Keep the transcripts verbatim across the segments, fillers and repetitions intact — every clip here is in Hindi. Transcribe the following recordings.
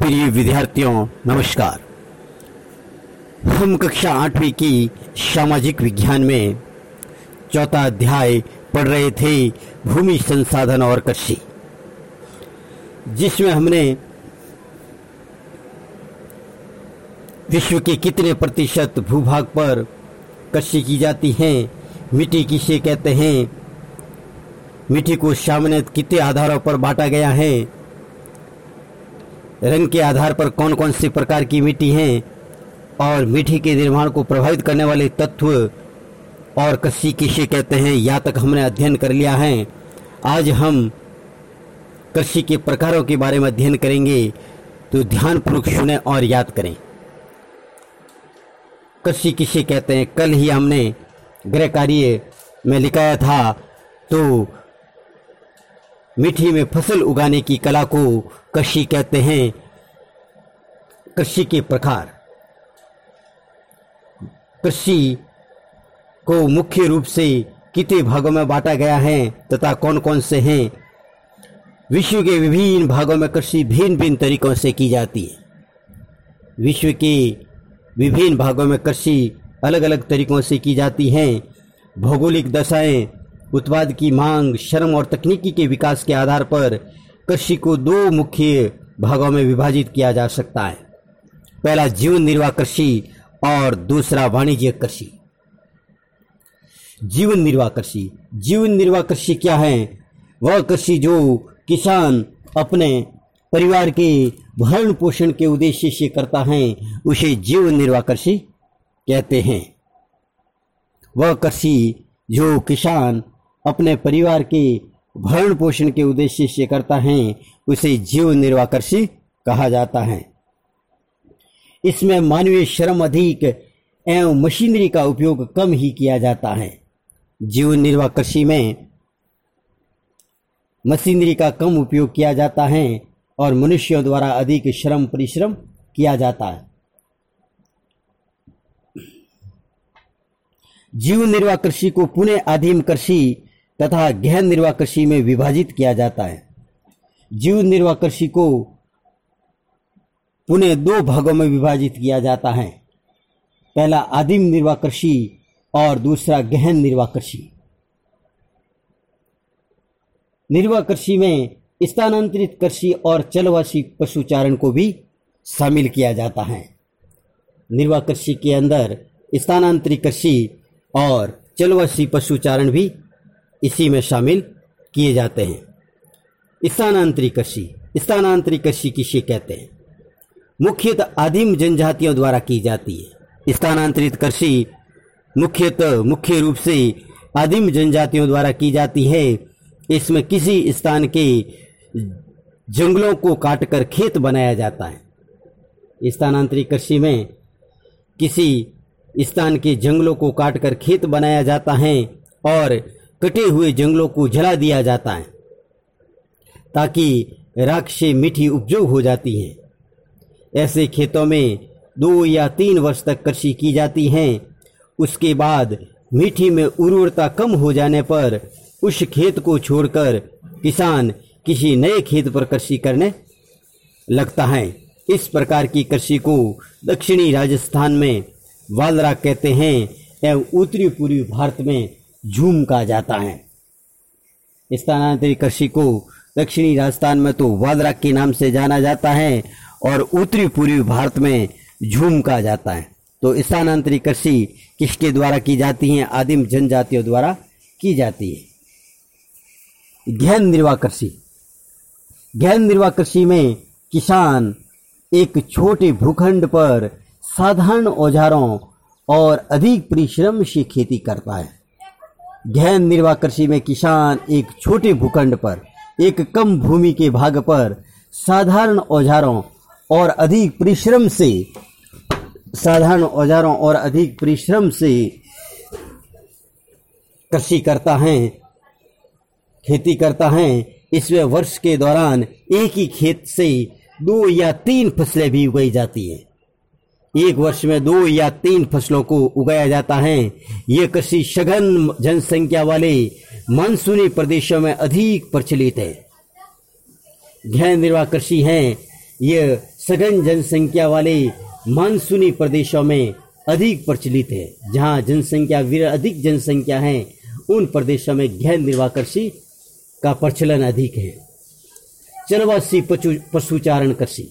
प्रिय विद्यार्थियों नमस्कार। हम कक्षा आठवीं की सामाजिक विज्ञान में चौथा अध्याय पढ़ रहे थे, भूमि संसाधन और कृषि, जिसमें हमने विश्व के कितने प्रतिशत भूभाग पर कृषि की जाती है, मिट्टी किसे कहते हैं, मिट्टी को सामान्यतः कितने आधारों पर बांटा गया है, रंग के आधार पर कौन कौन से प्रकार की मिट्टी है और मिट्टी के निर्माण को प्रभावित करने वाले तत्व और कृषि किसे कहते हैं, यहाँ तक हमने अध्ययन कर लिया है। आज हम कृषि के प्रकारों के बारे में अध्ययन करेंगे, तो ध्यानपूर्वक सुने और याद करें। कृषि किसे कहते हैं, कल ही हमने गृह कार्य में लिखाया था। तो मिट्टी में फसल उगाने की कला को कृषि कहते हैं। कृषि के प्रकार, कृषि को मुख्य रूप से कितने भागों में बांटा गया है तथा कौन कौन से हैं। विश्व के विभिन्न भागों में कृषि भिन्न भिन्न तरीकों से की जाती है। विश्व के विभिन्न भागों में कृषि अलग अलग तरीकों से की जाती है। भौगोलिक दशाएं, उत्पाद की मांग, श्रम और तकनीकी के विकास के आधार पर कृषि को दो मुख्य भागों में विभाजित किया जा सकता है। पहला जीवन निर्वाह कृषि और दूसरा वाणिज्यिक कृषि। जीवन निर्वाह कृषि जीवन निर्वाह कृषि क्या है? वह कृषि जो किसान अपने परिवार के भरण पोषण के उद्देश्य से करता है, उसे जीवन निर्वाह कृषि कहते हैं। वह कृषि जो किसान अपने परिवार के भरण पोषण के उद्देश्य से करता है, उसे जीवन निर्वाह कृषि कहा जाता है। इसमें मानवीय श्रम अधिक एवं मशीनरी का उपयोग कम ही किया जाता है। जीवन निर्वाह कृषि में मशीनरी का कम उपयोग किया जाता है और मनुष्यों द्वारा अधिक श्रम परिश्रम किया जाता है। जीवन निर्वाह कृषि को पुनः आदिम कृषि तथा गहन निर्वाह कृषि में विभाजित किया जाता है। जीवन निर्वाह कृषि को पुनः दो भागों में विभाजित किया जाता है। पहला आदिम निर्वाह कृषि और दूसरा गहन निर्वाह कृषि। निर्वाह कृषि में स्थानांतरित कृषि और चलवासी पशुचारण को भी शामिल किया जाता है। निर्वाह कृषि के अंदर स्थानांतरित कृषि और चलवासी पशुचारण भी इसी में शामिल किए जाते हैं। स्थानांतरित कृषि स्थानांतरित कृषि किसे कहते हैं? मुख्यतः आदिम जनजातियों द्वारा की जाती है। स्थानांतरित कृषि मुख्यतः मुख्य रूप से आदिम जनजातियों द्वारा की जाती है। इसमें किसी स्थान के जंगलों को काटकर खेत बनाया जाता है। स्थानांतरित कृषि में किसी स्थान के जंगलों को काटकर खेत बनाया जाता है और कटे हुए जंगलों को जला दिया जाता है, ताकि राख से मीठी उपज हो जाती है। ऐसे खेतों में दो या तीन वर्ष तक कृषि की जाती है। उसके बाद मिट्टी में उर्वरता कम हो जाने पर उस खेत को छोड़कर किसान किसी नए खेत पर कृषि करने लगता है। इस प्रकार की कृषि को दक्षिणी राजस्थान में वालराक कहते हैं एवं उत्तरी पूर्वी भारत में झूम कहा जाता है। स्थानांतरित कृषि को दक्षिणी राजस्थान में तो वालराक के नाम से जाना जाता है और उत्तरी पूर्वी भारत में झूम कहा जाता है। तो स्थानांतरित कृषि किसके द्वारा की जाती है? आदिम जनजातियों द्वारा की जाती है। गहन निर्वाह कृषि गहन निर्वाह कृषि में किसान एक छोटे भूखंड पर साधारण औजारों और अधिक परिश्रम से खेती करता है। गहन निर्वाह कृषि में किसान एक छोटे भूखंड पर एक कम भूमि के भाग पर साधारण औजारों और अधिक परिश्रम से साधारण औजारों और अधिक परिश्रम से कृषि करता है, खेती करता है। इसमें वर्ष के दौरान एक ही खेत से दो या तीन फसलें भी उगाई जाती हैं। एक वर्ष में दो या तीन फसलों को उगाया जाता है। ये कृषि सघन जनसंख्या वाले मानसूनी प्रदेशों में अधिक प्रचलित है। गहन निर्वाह कृषि है, ये सघन जनसंख्या वाले मानसूनी प्रदेशों में अधिक प्रचलित है। जहां जनसंख्या अधिक जनसंख्या है उन प्रदेशों में गहन निर्वाह कृषि का प्रचलन अधिक है। चलवासी पशुचारण कृषि।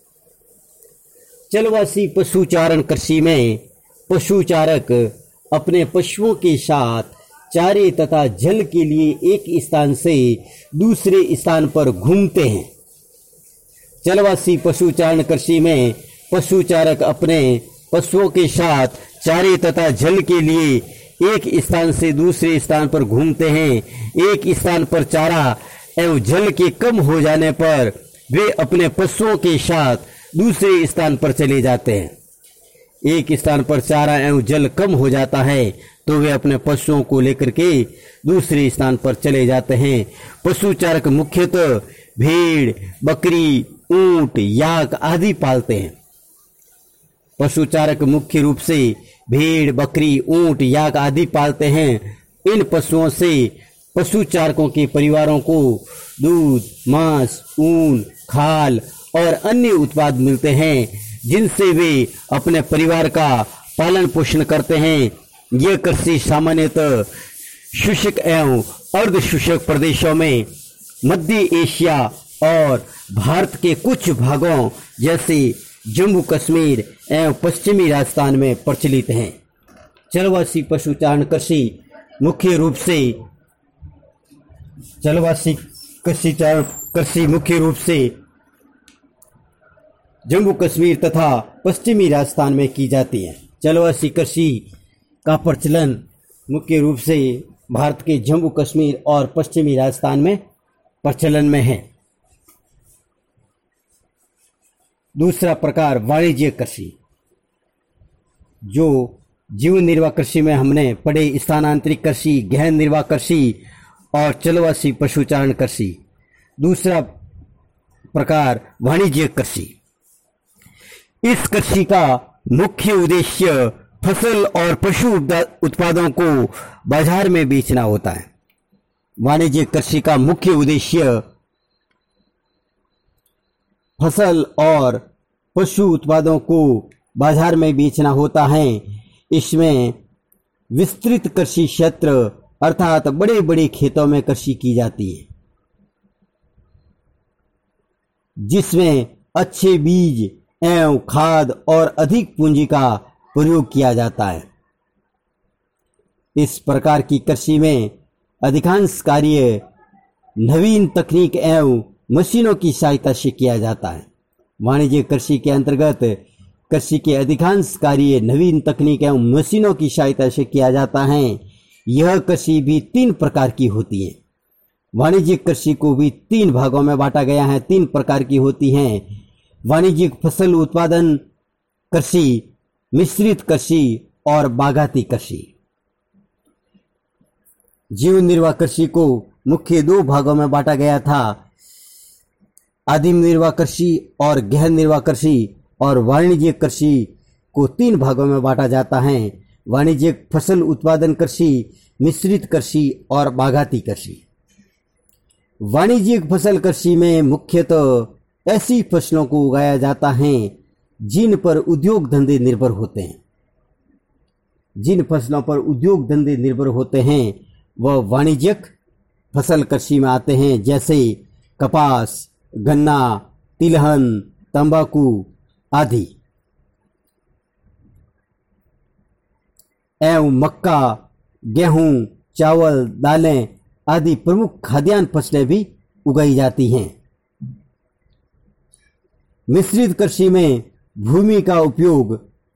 चलवासी पशुचारण कृषि में पशुचारक अपने पशुओं के साथ चारे तथा जल के लिए एक स्थान से दूसरे स्थान पर घूमते हैं। चलवासी पशुचारण कृषि में पशुचारक अपने पशुओं के साथ चारे तथा जल के लिए एक स्थान से दूसरे स्थान पर घूमते हैं। एक स्थान पर चारा एवं जल के कम हो जाने पर वे अपने पशुओं के साथ दूसरे स्थान पर चले जाते हैं। एक स्थान पर चारा एवं जल कम हो जाता है तो वे अपने पशुओं को लेकर के दूसरे स्थान पर चले जाते हैं। पशुचारक मुख्यतः भेड़, बकरी, ऊंट, याक आदि पालते हैं। पशुचारक मुख्य रूप से भेड़, बकरी, ऊंट, याक आदि पालते हैं। इन पशुओं से पशुचारकों के परिवारों को दूध, मांस, ऊन, खाल और अन्य उत्पाद मिलते हैं जिनसे वे अपने परिवार का पालन पोषण करते हैं। यह कृषि सामान्यतः शुष्क एवं अर्ध शुष्क प्रदेशों में, मध्य एशिया और भारत के कुछ भागों जैसे जम्मू कश्मीर एवं पश्चिमी राजस्थान में प्रचलित है। चलवासी पशुचारण कृषि मुख्य रूप से चलवासी कृषि कृषि मुख्य रूप से जम्मू कश्मीर तथा पश्चिमी राजस्थान में की जाती है। चलवासी कृषि का प्रचलन मुख्य रूप से भारत के जम्मू कश्मीर और पश्चिमी राजस्थान में प्रचलन में है। दूसरा प्रकार वाणिज्यिक कृषि, जो जीवन निर्वाह कृषि में हमने पढ़े स्थानांतरित कृषि, गहन निर्वाह कृषि और चलवासी पशुचारण कृषि। दूसरा प्रकार वाणिज्यिक कृषि। इस कृषि का मुख्य उद्देश्य फसल और पशु उत्पादों को बाजार में बेचना होता है। वाणिज्यिक कृषि का मुख्य उद्देश्य फसल और पशु उत्पादों को बाजार में बेचना होता है। इसमें विस्तृत कृषि क्षेत्र अर्थात बड़े बड़े खेतों में कृषि की जाती है, जिसमें अच्छे बीज एवं खाद और अधिक पूंजी का प्रयोग किया जाता है। इस प्रकार की कृषि में अधिकांश कार्य नवीन तकनीक एवं मशीनों की सहायता से किया जाता है। वाणिज्यिक कृषि के अंतर्गत कृषि के अधिकांश कार्य नवीन तकनीक एवं मशीनों की सहायता से किया जाता है। यह कृषि भी तीन प्रकार की होती है। वाणिज्यिक कृषि को भी तीन भागों में बांटा गया है, तीन प्रकार की होती हैं। वाणिज्यिक फसल उत्पादन कृषि, मिश्रित कृषि और बागाती कृषि। जीवन निर्वाह कृषि को मुख्य दो भागों में बांटा गया था, आदिम निर्वाह कृषि और गहन निर्वाह कृषि, और वाणिज्यिक कृषि को तीन भागों में बांटा जाता है, वाणिज्यिक फसल उत्पादन कृषि, मिश्रित कृषि और बागाती कृषि। वाणिज्यिक फसल कृषि में मुख्यतः ऐसी फसलों को उगाया जाता है जिन पर उद्योग धंधे निर्भर होते हैं। जिन फसलों पर उद्योग धंधे निर्भर होते हैं वह वाणिज्यिक फसल कृषि में आते हैं, जैसे कपास, गन्ना, तिलहन, तंबाकू आदि एवं मक्का, गेहूं, चावल, दालें आदि प्रमुख खाद्यान्न फसलें भी उगाई जाती हैं। मिश्रित कृषि में भूमि का उपयोग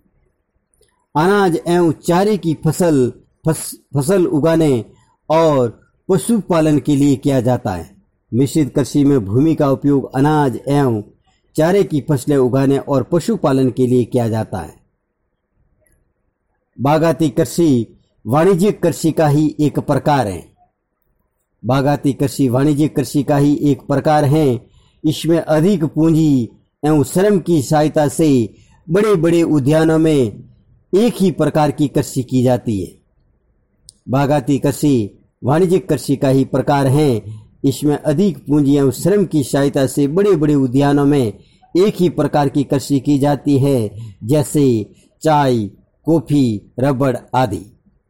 अनाज एवं चारे की फसल फस, फसल उगाने और पशुपालन के लिए किया जाता है। मिश्रित कृषि में भूमि का उपयोग अनाज एवं चारे की फसलें उगाने और पशुपालन के लिए किया जाता है। बागाती कृषि वाणिज्यिक कृषि का ही एक प्रकार है। बागाती कृषि वाणिज्यिक कृषि का ही एक प्रकार है। इसमें अधिक पूंजी एवं श्रम की सहायता से बड़े बड़े उद्यानों में एक ही प्रकार की कृषि की जाती है। बागाती कृषि वाणिज्यिक कृषि का ही प्रकार है। इसमें अधिक पूंजी एवं श्रम की सहायता से बड़े बड़े उद्यानों में एक ही प्रकार की कृषि की जाती है, जैसे चाय, कॉफी, रबड़ आदि।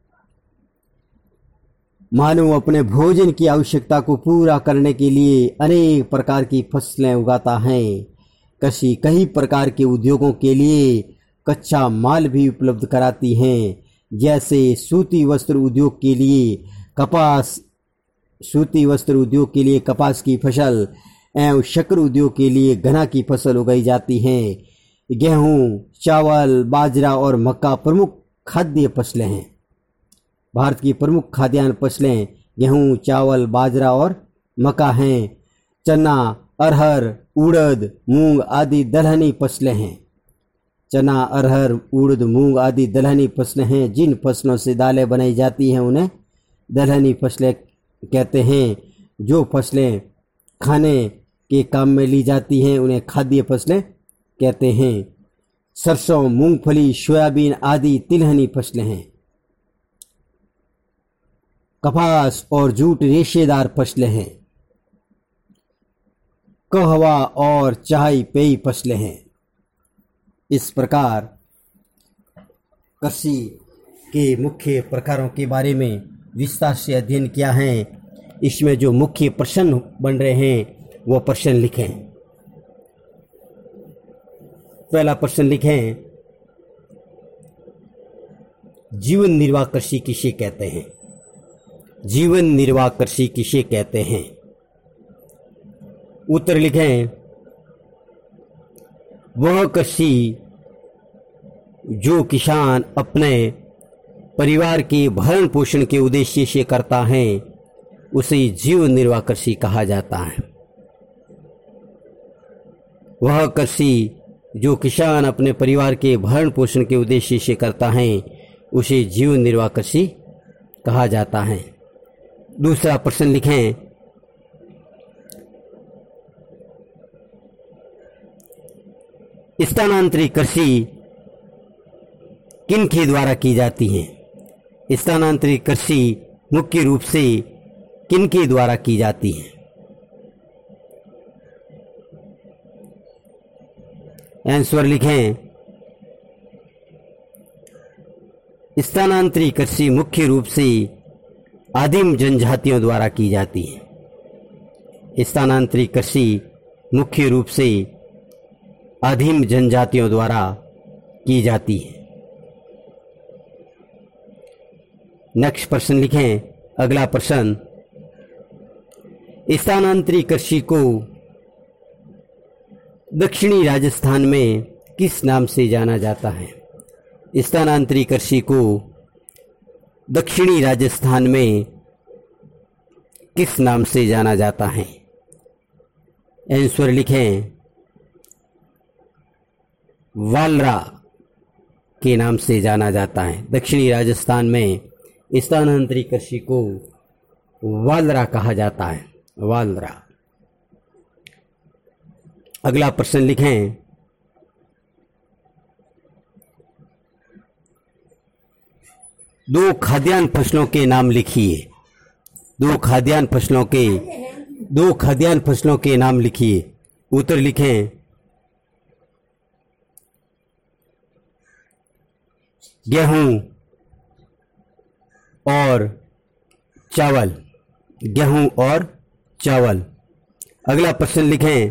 मानव अपने भोजन की आवश्यकता को पूरा करने के लिए अनेक प्रकार की फसलें उगाता है। कृषि कई प्रकार के उद्योगों के लिए कच्चा माल भी उपलब्ध कराती है, जैसे सूती वस्त्र उद्योग के लिए कपास सूती वस्त्र उद्योग के लिए कपास की फसल एवं शक्कर उद्योग के लिए गन्ना की फसल उगाई जाती है। गेहूं, चावल, बाजरा और मक्का प्रमुख खाद्य फसलें हैं। भारत की प्रमुख खाद्यान्न फसलें गेहूं, चावल, बाजरा और मक्का हैं। चना, अरहर, उड़द, मूंग आदि दलहनी फसलें हैं। चना, अरहर, उड़द, मूंग आदि दलहनी फसलें हैं। जिन फसलों से दालें बनाई जाती हैं उन्हें दलहनी फसलें कहते हैं। जो फसलें खाने के काम में ली जाती हैं उन्हें खाद्य फसलें कहते हैं। सरसों, मूंगफली, सोयाबीन आदि तिलहनी फसलें हैं। कपास और जूट रेशेदार फसलें हैं। कहवा और चाय पेय फसलें हैं। इस प्रकार कृषि के मुख्य प्रकारों के बारे में विस्तार से अध्ययन किया है। इसमें जो मुख्य प्रश्न बन रहे हैं वो प्रश्न लिखें। पहला प्रश्न लिखें, जीवन निर्वाह कृषि किसे कहते हैं? जीवन निर्वाह कृषि किसे कहते हैं? उत्तर लिखें, वह कृषि जो किसान अपने परिवार के भरण पोषण के उद्देश्य से करता है उसे जीवन निर्वाह कृषि कहा जाता है। वह कृषि जो किसान अपने परिवार के भरण पोषण के उद्देश्य से करता है उसे जीवन निर्वाह कृषि कहा जाता है। दूसरा प्रश्न लिखें, स्थानांतरित कृषि किन के द्वारा की जाती है? स्थानांतरित कृषि मुख्य रूप से किन के द्वारा की जाती है? आंसर लिखें, स्थानांतरित कृषि मुख्य रूप से आदिम जनजातियों द्वारा की जाती है। स्थानांतरित कृषि मुख्य रूप से आदिम जनजातियों द्वारा की जाती है। नेक्स्ट प्रश्न लिखें। अगला प्रश्न, स्थानांतरित कृषि को दक्षिणी राजस्थान में किस नाम से जाना जाता है? स्थानांतरित कृषि को दक्षिणी राजस्थान में किस नाम से जाना जाता है? आंसर लिखें, वालरा के नाम से जाना जाता है। दक्षिणी राजस्थान में स्थानांतरित कृषि को वालरा कहा जाता है। वालरा। अगला प्रश्न लिखें, दो खाद्यान्न फसलों के नाम लिखिए। दो खाद्यान्न फसलों के दो खाद्यान्न फसलों के नाम लिखिए। उत्तर लिखें, गेहूं और चावल। गेहूं और चावल। अगला प्रश्न लिखें,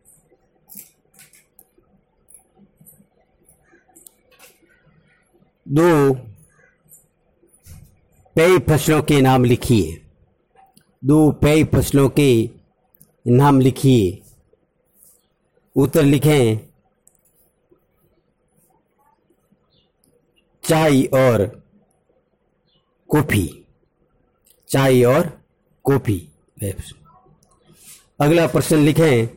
दो पेय फसलों के नाम लिखिए। दो पेय फसलों के नाम लिखिए। उत्तर लिखें, चाय और कॉफी। चाय और कॉफी। अगला प्रश्न लिखें,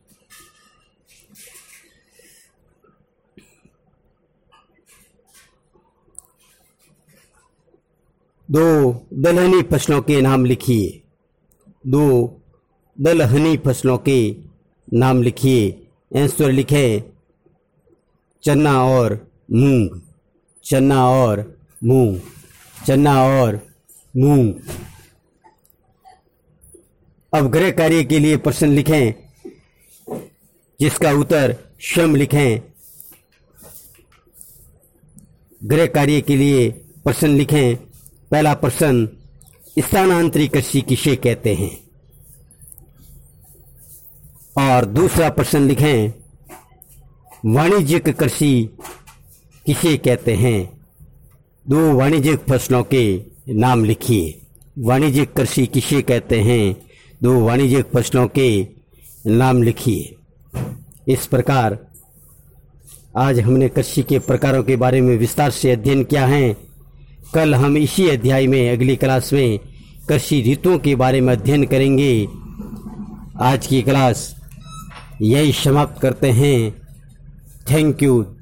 दो दलहनी फसलों के नाम लिखिए। दो दलहनी फसलों के नाम लिखिए। आंसर लिखें, चना और मूंग। चना और मूंग। चना और मूंग। अब गृह कार्य के लिए प्रश्न लिखें। जिसका उत्तर स्वयं लिखें। गृह कार्य के लिए प्रश्न लिखें। पहला प्रश्न, स्थानांतरित कृषि किसे कहते हैं? और दूसरा प्रश्न लिखें, वाणिज्यिक कृषि किसे कहते हैं? दो वाणिज्यिक फसलों के नाम लिखिए। वाणिज्यिक कृषि किसे कहते हैं? दो वाणिज्यिक फसलों के नाम लिखिए। इस प्रकार आज हमने कृषि के प्रकारों के बारे में विस्तार से अध्ययन किया है। कल हम इसी अध्याय में अगली क्लास में कृषि ऋतुओं के बारे में अध्ययन करेंगे। आज की क्लास यही समाप्त करते हैं। Thank you.